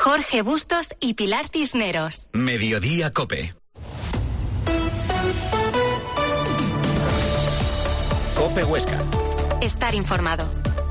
Jorge Bustos y Pilar Cisneros. Mediodía COPE. COPE Huesca. Estar informado.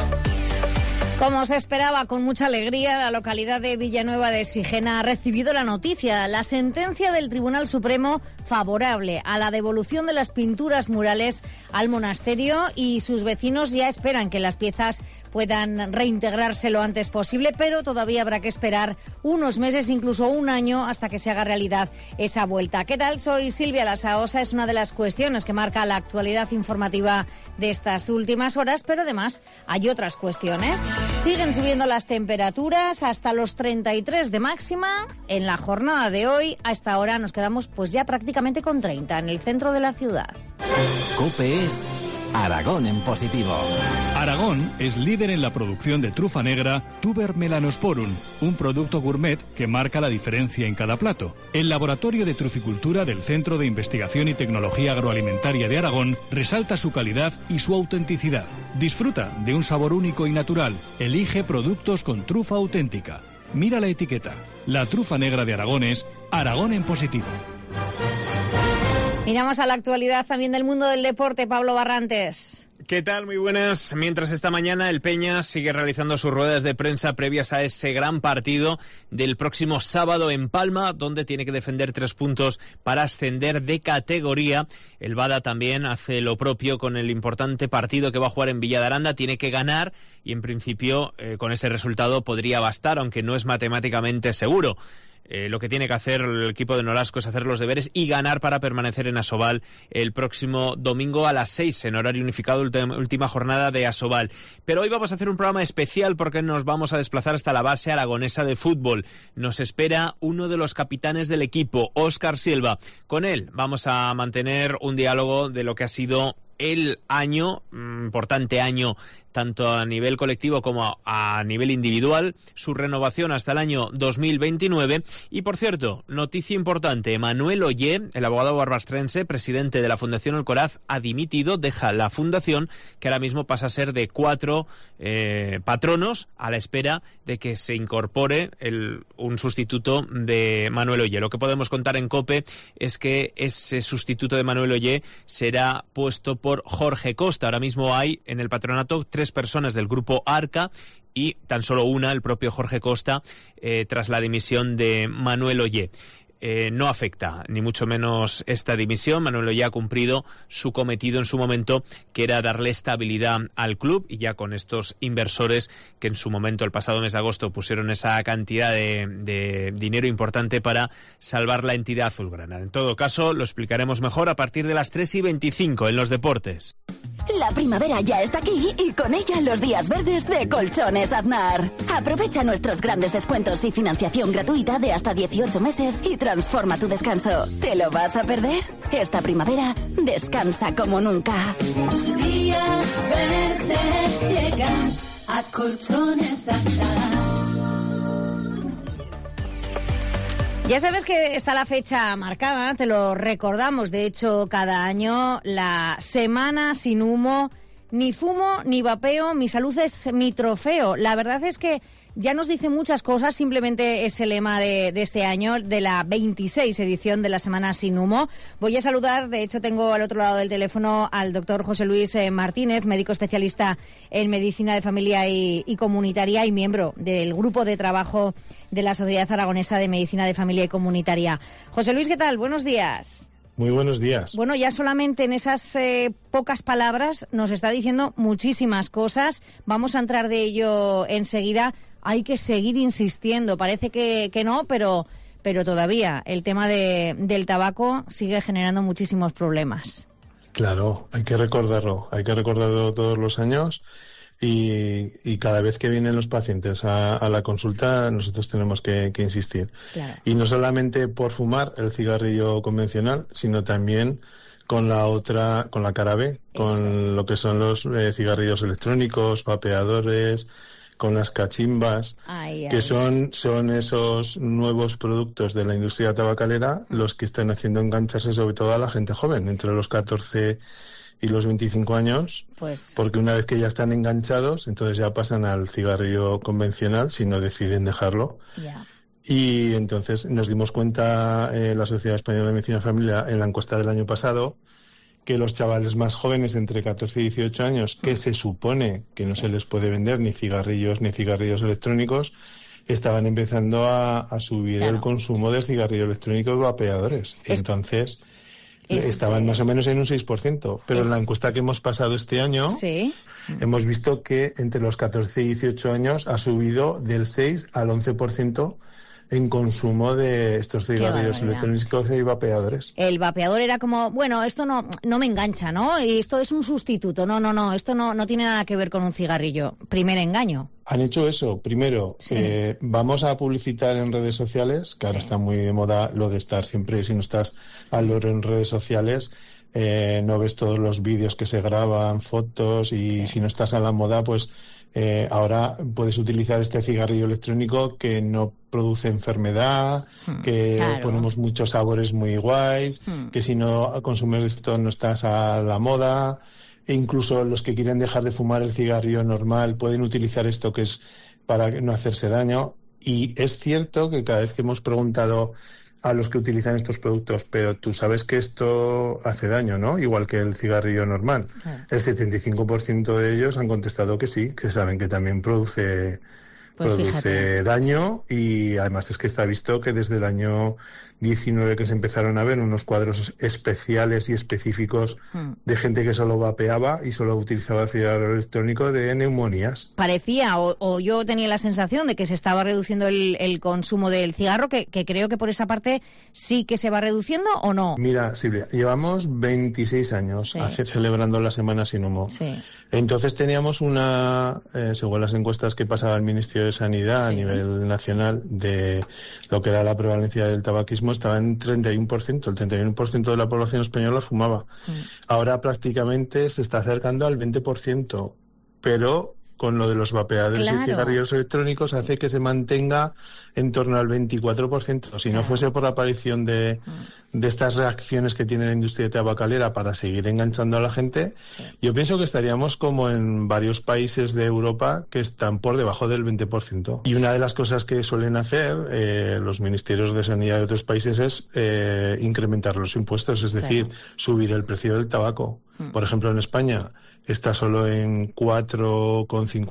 Como se esperaba, con mucha alegría, la localidad de Villanueva de Sigena ha recibido la noticia, la sentencia del Tribunal Supremo favorable a la devolución de las pinturas murales al monasterio, y sus vecinos ya esperan que las piezas puedan reintegrarse lo antes posible, pero todavía habrá que esperar unos meses, incluso un año, hasta que se haga realidad esa vuelta. ¿Qué tal? Soy Silvia Lasaosa. Es una de las cuestiones que marca la actualidad informativa de estas últimas horas, pero además hay otras cuestiones. Siguen subiendo las temperaturas hasta los 33 de máxima. En la jornada de hoy, a esta hora, nos quedamos pues ya prácticamente con 30 en el centro de la ciudad. COPE es Aragón en positivo. Aragón es líder en la producción de trufa negra Tuber melanosporum, un producto gourmet que marca la diferencia en cada plato. El Laboratorio de Truficultura del Centro de Investigación y Tecnología Agroalimentaria de Aragón resalta su calidad y su autenticidad. Disfruta de un sabor único y natural. Elige productos con trufa auténtica. Mira la etiqueta. La trufa negra de Aragón es Aragón en positivo. Miramos a la actualidad también del mundo del deporte. Pablo Barrantes. ¿Qué tal? Muy buenas. Mientras esta mañana el Peña sigue realizando sus ruedas de prensa previas a ese gran partido del próximo sábado en Palma, donde tiene que defender 3 puntos para ascender de categoría. El Bada también hace lo propio con el importante partido que va a jugar en Villa de Aranda. Tiene que ganar y en principio con ese resultado podría bastar, aunque no es matemáticamente seguro. Lo que tiene que hacer el equipo de Nolasco es hacer los deberes y ganar para permanecer en Asobal el próximo domingo a las 6 en horario unificado, última jornada de Asobal. Pero hoy vamos a hacer un programa especial porque nos vamos a desplazar hasta la base aragonesa de fútbol. Nos espera uno de los capitanes del equipo, Óscar Silva. Con él vamos a mantener un diálogo de lo que ha sido el año, importante año tanto a nivel colectivo como a nivel individual, su renovación hasta el año 2029. Y por cierto, noticia importante, Manuel Ollé, el abogado barbastrense, presidente de la Fundación Alcoraz, ha dimitido, deja la fundación, que ahora mismo pasa a ser de 4 patronos, a la espera de que se incorpore un sustituto de Manuel Ollé. Lo que podemos contar en COPE es que ese sustituto de Manuel Ollé será puesto por Jorge Costa. Ahora mismo hay en el patronato 3 personas del grupo Arca y tan solo una, el propio Jorge Costa, tras la dimisión de Manuel Ollé. No afecta, ni mucho menos esta dimisión. Manuel Ollé ha cumplido su cometido en su momento, que era darle estabilidad al club, y ya con estos inversores que en su momento, el pasado mes de agosto, pusieron esa cantidad de dinero importante para salvar la entidad azulgrana. En todo caso, lo explicaremos mejor a partir de las 3:25 en los deportes. La primavera ya está aquí y con ella los días verdes de Colchones Aznar. Aprovecha nuestros grandes descuentos y financiación gratuita de hasta 18 meses y transforma tu descanso. ¿Te lo vas a perder? Esta primavera descansa como nunca. Los días verdes llegan a Colchones Aznar. Ya sabes que está la fecha marcada, te lo recordamos, de hecho, cada año, la semana sin humo. Ni fumo, ni vapeo, mi salud es mi trofeo. La verdad es que ya nos dice muchas cosas, simplemente es el lema de este año, de la 26 edición de la Semana Sin Humo. Voy a saludar, de hecho tengo al otro lado del teléfono al doctor José Luis Martínez, médico especialista en medicina de familia y comunitaria y miembro del grupo de trabajo de la Sociedad Aragonesa de Medicina de Familia y Comunitaria. José Luis, ¿qué tal? Buenos días. Muy buenos días. Bueno, ya solamente en esas pocas palabras nos está diciendo muchísimas cosas. Vamos a entrar de ello enseguida. Hay que seguir insistiendo. Parece que no, pero todavía el tema del tabaco sigue generando muchísimos problemas. Claro, hay que recordarlo todos los años. Y cada vez que vienen los pacientes a la consulta, nosotros tenemos que insistir. Claro. Y no solamente por fumar el cigarrillo convencional, sino también con la cara B, con lo que son los cigarrillos electrónicos, vapeadores, con las cachimbas, que son esos nuevos productos de la industria tabacalera los que están haciendo engancharse sobre todo a la gente joven, entre los 14 y los 25 años, pues, porque una vez que ya están enganchados, entonces ya pasan al cigarrillo convencional si no deciden dejarlo. Yeah. Y entonces nos dimos cuenta la Sociedad Española de Medicina Familiar en la encuesta del año pasado que los chavales más jóvenes entre 14 y 18 años, que se supone que no se les puede vender ni cigarrillos electrónicos, estaban empezando a subir el consumo del cigarrillo electrónico y vapeadores. Entonces estaban más o menos en un 6%. Pero en la encuesta que hemos pasado este año hemos visto que entre los 14 y 18 años ha subido del 6 al 11% en consumo de estos cigarrillos electrónicos y vapeadores. El vapeador era como, bueno, esto no me engancha, ¿no? Y esto es un sustituto. No, esto no tiene nada que ver con un cigarrillo. Primer engaño. Han hecho eso. Primero, vamos a publicitar en redes sociales, que ahora está muy de moda lo de estar siempre, si no estás al loro en redes sociales, no ves todos los vídeos que se graban, fotos, y si no estás a la moda, pues ahora puedes utilizar este cigarrillo electrónico que no produce enfermedad, que ponemos muchos sabores muy guays, que si no consumes esto no estás a la moda. E incluso los que quieren dejar de fumar el cigarrillo normal pueden utilizar esto, que es para no hacerse daño. Y es cierto que cada vez que hemos preguntado a los que utilizan estos productos, pero tú sabes que esto hace daño, ¿no? Igual que el cigarrillo normal. El 75% de ellos han contestado que sí, que saben que también produce daño, y además es que está visto que desde el año 19 que se empezaron a ver unos cuadros especiales y específicos de gente que solo vapeaba y solo utilizaba cigarro electrónico de neumonías. Parecía, o yo tenía la sensación de que se estaba reduciendo el consumo del cigarro, que creo que por esa parte sí que se va reduciendo, ¿o no? Mira, Silvia, llevamos 26 años celebrando la Semana Sin Humo. Entonces teníamos según las encuestas que pasaba el Ministerio de Sanidad a nivel nacional, de lo que era la prevalencia del tabaquismo, estaba en 31%. El 31% de la población española fumaba. Ahora prácticamente se está acercando al 20%, pero con lo de los vapeadores y cigarrillos electrónicos hace que se mantenga en torno al 24%. Si no fuese por la aparición de estas reacciones que tiene la industria tabacalera para seguir enganchando a la gente, yo pienso que estaríamos como en varios países de Europa que están por debajo del 20%. Y una de las cosas que suelen hacer los ministerios de sanidad de otros países es incrementar los impuestos, es decir, subir el precio del tabaco. Por ejemplo, en España está solo en 4,50,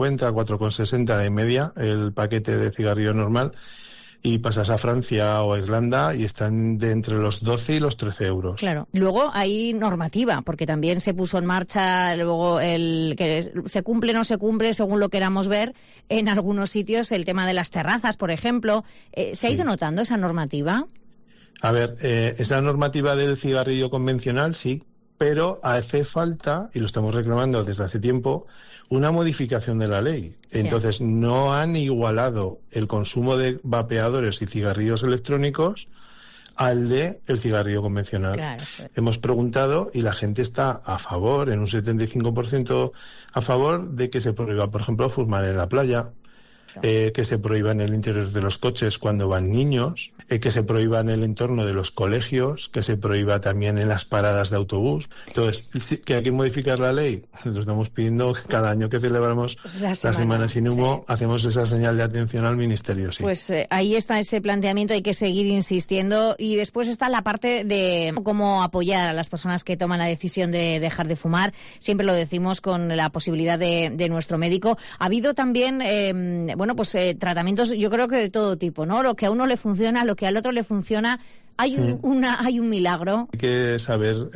4,60 de media el paquete de cigarrillo normal, y pasas a Francia o a Irlanda y están de entre los 12 y los 13 euros. Claro. Luego hay normativa, porque también se puso en marcha luego el que se cumple o no se cumple, según lo queramos ver, en algunos sitios, el tema de las terrazas, por ejemplo. ¿Se ha ido notando esa normativa? A ver, esa normativa del cigarrillo convencional sí, pero hace falta, y lo estamos reclamando desde hace tiempo, una modificación de la ley. Entonces, no han igualado el consumo de vapeadores y cigarrillos electrónicos al de el cigarrillo convencional. Claro, hemos preguntado y la gente está a favor, en un 75% a favor de que se prohíba, por ejemplo, fumar en la playa, que se prohíba en el interior de los coches cuando van niños, que se prohíba en el entorno de los colegios, que se prohíba también en las paradas de autobús. Entonces, ¿que hay que modificar la ley? Lo estamos pidiendo cada año que celebramos la Semana Sin Humo, hacemos esa señal de atención al Ministerio. Pues ahí está ese planteamiento, hay que seguir insistiendo. Y después está la parte de cómo apoyar a las personas que toman la decisión de dejar de fumar. Siempre lo decimos con la posibilidad de nuestro médico. Ha habido también tratamientos, yo creo que de todo tipo, ¿no? Lo que a uno le funciona, lo que al otro le funciona. Hay un milagro. Hay que saber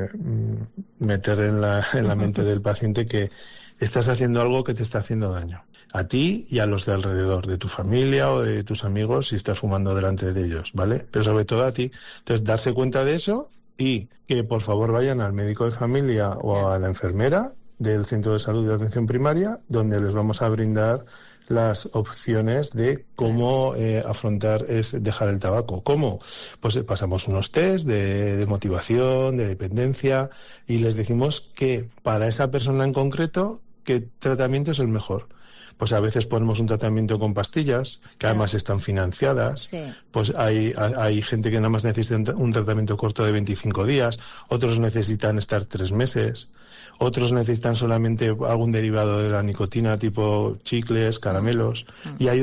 meter en la mente del paciente que estás haciendo algo que te está haciendo daño. A ti y a los de alrededor, de tu familia o de tus amigos, si estás fumando delante de ellos, ¿vale? Pero sobre todo a ti. Entonces, darse cuenta de eso y que por favor vayan al médico de familia o a la enfermera del centro de salud de atención primaria, donde les vamos a brindar las opciones de cómo afrontar dejar el tabaco. ¿Cómo? Pues pasamos unos test de motivación, de dependencia, y les decimos que para esa persona en concreto, qué tratamiento es el mejor. Pues a veces ponemos un tratamiento con pastillas, que además están financiadas. Pues hay gente que nada más necesita un tratamiento corto de 25 días, otros necesitan estar 3 meses. Otros necesitan solamente algún derivado de la nicotina, tipo chicles, caramelos, y hay